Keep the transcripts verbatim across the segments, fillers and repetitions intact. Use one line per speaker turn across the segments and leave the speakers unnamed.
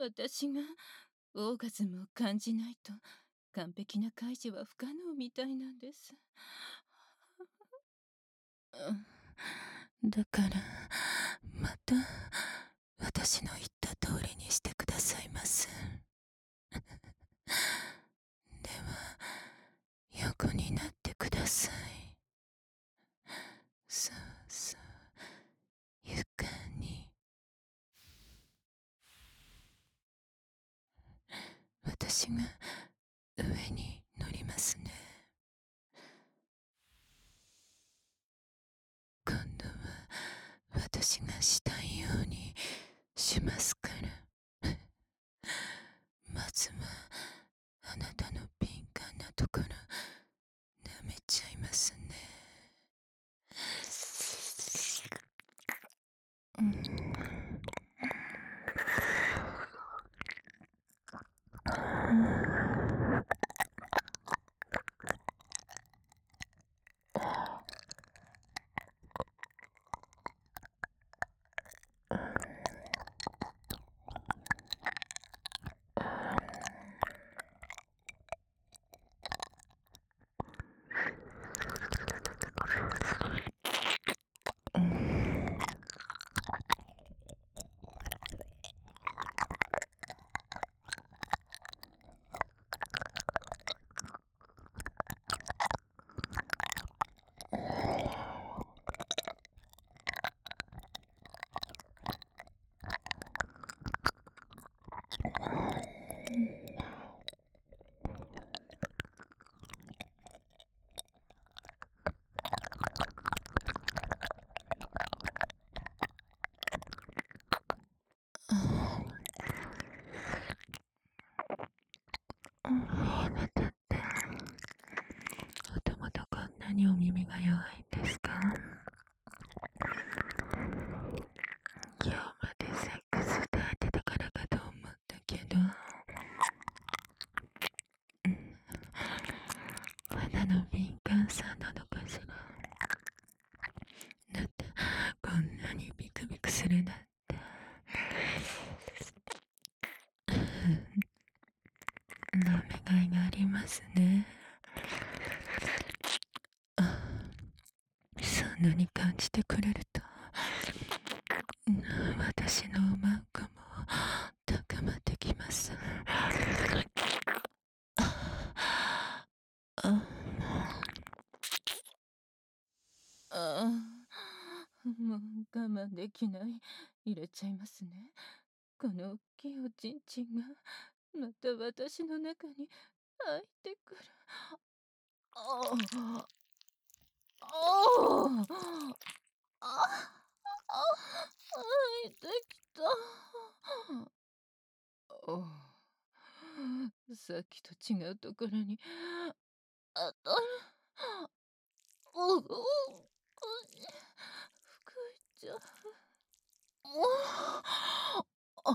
私がオーガズムを感じないと完璧な開示は不可能みたいなんです。うん、だからまた私の言った通りにしてくださいます。では横になってください。そうそう、床に。私が上に乗りますね。今度は私がしたいようにしますから。まずはあなたの敏感なところ舐めちゃいますね。うん、あなたってもともとこんなにお耳が弱いんですか？今日までセックス抱いてたからかと思ったけど、肌の敏感さなのかしら。だってこんなにビクビクするなんて。舐めがいがありますね。あ、そんなに感じてくれると、私のマンコも高まってきます。ああ、もう我慢できない。入れちゃいますね。この大きいおちんちんがまた私の中に入ってくる。ああ、ああ、ああ、入ってきた。あ、さっきと違うところに当たる。おお、吹いちゃう。あ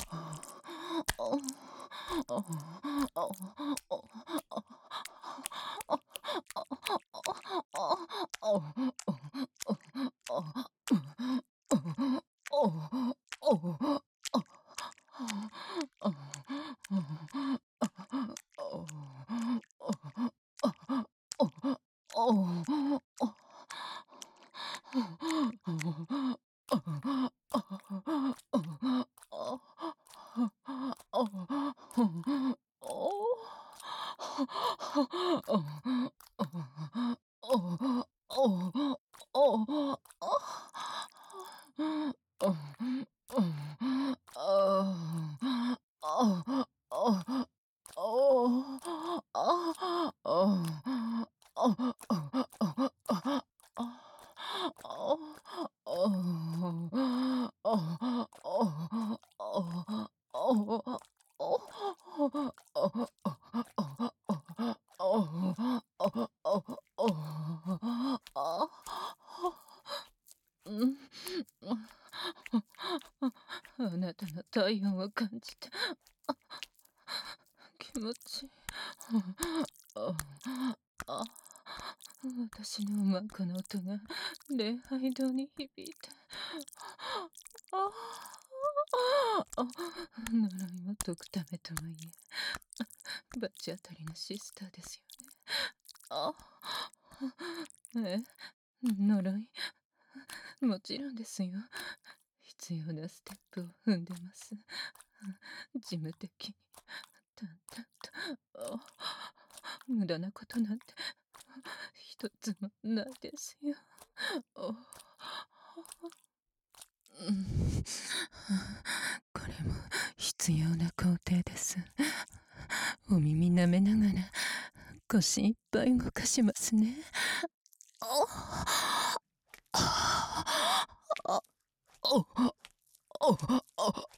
なたの体温を感じて気持ちいい。ああ、私のマンコの音が礼拝堂に響いて、ああ、 あ、呪いも解くためともいえ、罰当たりのシスターですよね。あ、ええ、呪い、もちろんですよ。必要なステップを踏んでます。事務的に、淡々と、あ、無駄なことなんて一つもないですよ。あ、うん、これも必要な工程です。お耳舐めながら腰いっぱい動かしますね。ああああああ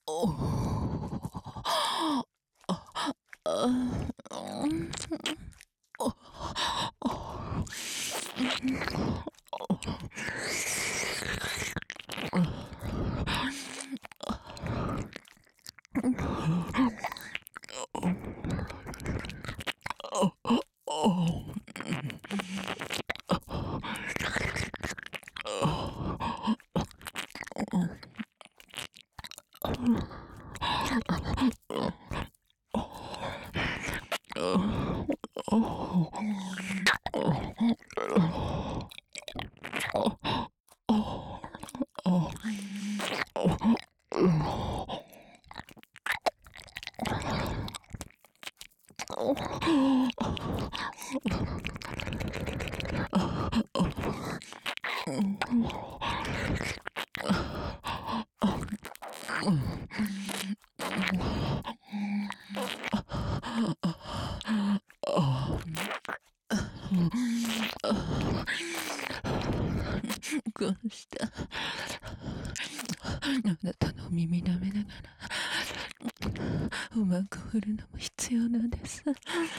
こうしたあなたの耳舐めながらうまく振るのも必要なんです。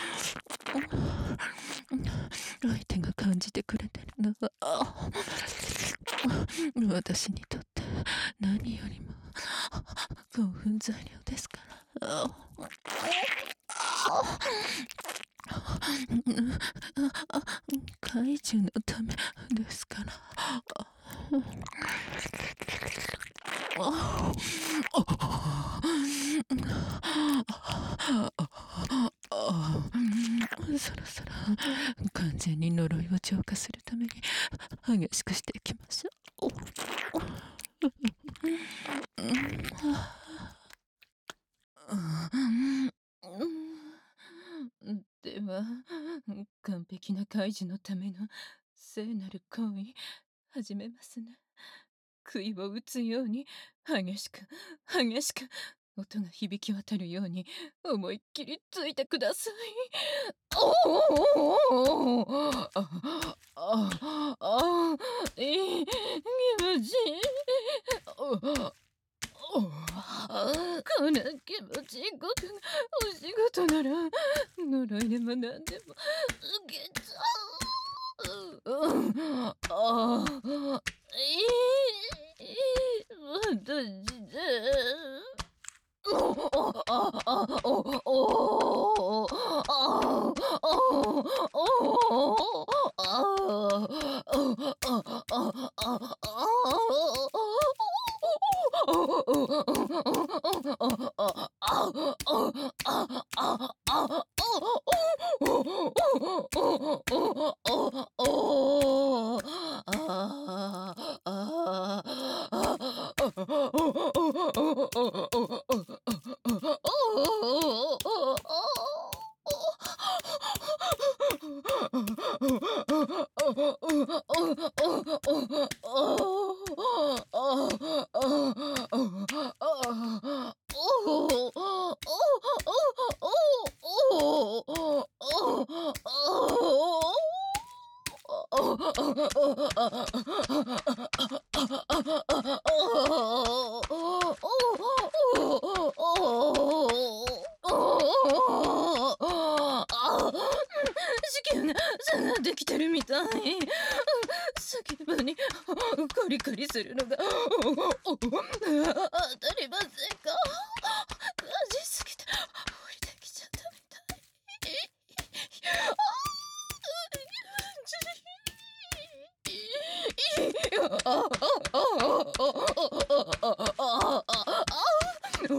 相手が感じてくれてるのは私にとって何よりも興奮材料ですから。怪獣のためですから。そろそろ完全に呪いを浄化するために激しくしていきましょう。では完璧な怪獣のための聖なる行為始めますね。杭を打つように激しく激しく音が響き渡るように思いっきりついてください。おおあああいい気持ちいい。こんな気持ちいいことがお仕事なら呪いでも何でも受けちゃう。うんああいい私で。子宮がができてるみたい。叫ぶにコリコリするのが当たりませんか？感じすぎて降りてきちゃったみたい。あああああああああああ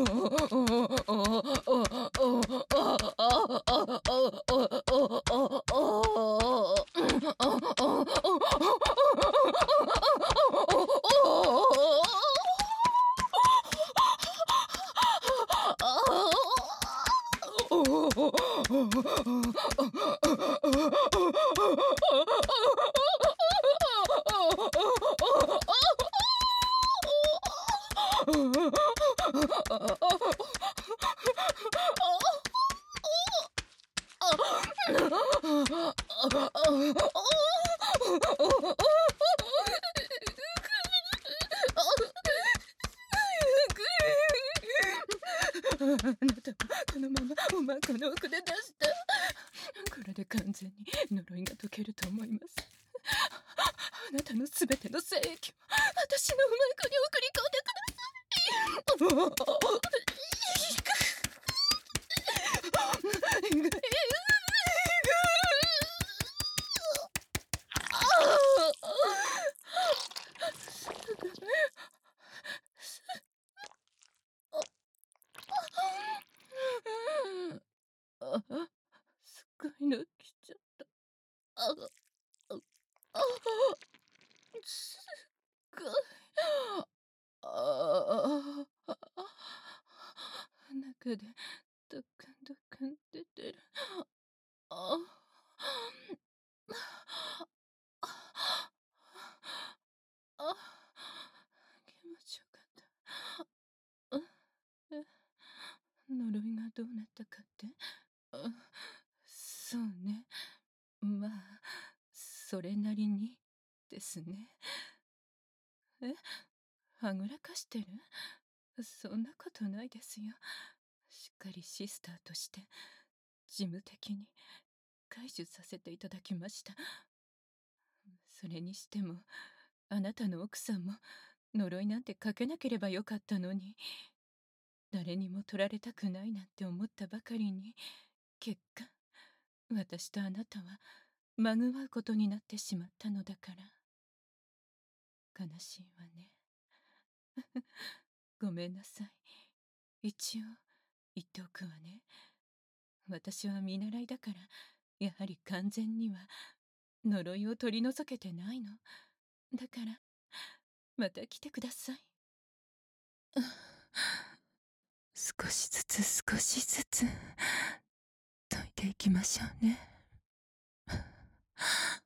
あなたはこのままおまんこの奥で出した。これで完全に呪いが解けると思います。あなたのすべての精液を私のおまんこに送り込んでください。あ、すっごいの来ちゃった。あ、あ、あ、すっごい。ああ、中でドックンドックン出てる。ああ、気持ちよかった。あえ呪いがどうなったかって？あそうね。まあ、それなりにですね。えはぐらかしてる？そんなことないですよ。しっかりシスターとして事務的に解除させていただきました。それにしてもあなたの奥さんも呪いなんてかけなければよかったのに、誰にも取られたくないなんて思ったばかりに、結果私とあなたはまぐわうことになってしまったのだから悲しいわね。ごめんなさい。一応言っておくわね。私は見習いだからやはり完全には呪いを取り除けてないの。だからまた来てください。少しずつ少しずつ解いていきましょうね。